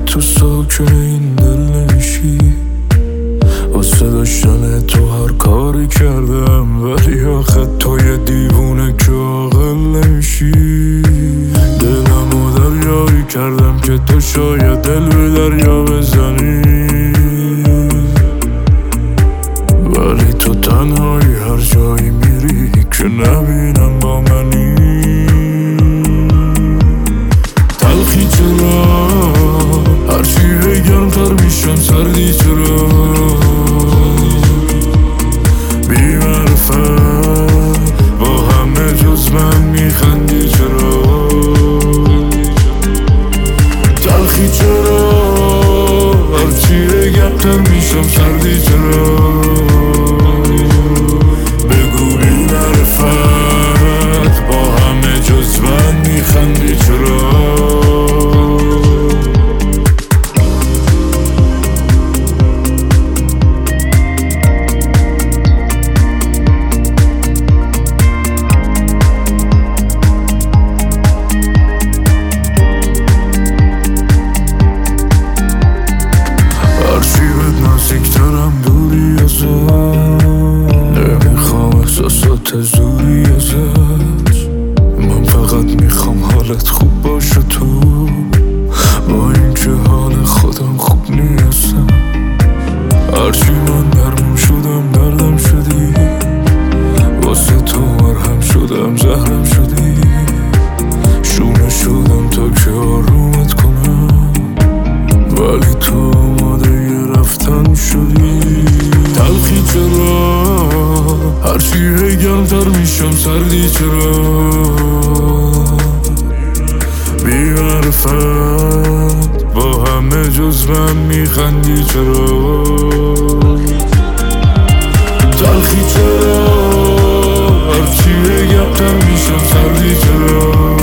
تو ساکن این دل نمیشی، واسه داشتن تو هر کاری کردم، ولی آخه تو یه دیوونه که عاقل نمیشی. دلمو دریایی کردم که تو شاید دل به دریا بزنی، ولی تو تنهایی هر جایی میری که نبینم با منی. تلخی چرا هرچی گرمتر میشم سردی چرا، بی معرفت با همه جز من میخندی چرا. تلخی چرا هرچی گرمتر میشم سردی چرا، بگو بی معرفت با همه جز من میخندی چرا. نزدیکترم دوری ازت، نمیخوام احساسات زوری ازت، من فقط میخوام حالت خوب باشه تو، با اینکه حال خودم خوب نیستم. هرچی من درمون شدم دردم شدی، واسه تو مرهم شدم زهرم شدی، شونه شدم تا که آرومت کنم، ولی تو رفتن شدی. تلخی چرا هرچی گرمتر میشم سردی چرا، بی معرفت با همه جز من میخندی چرا. تلخی چرا هرچی گرمتر میشم سردی چرا،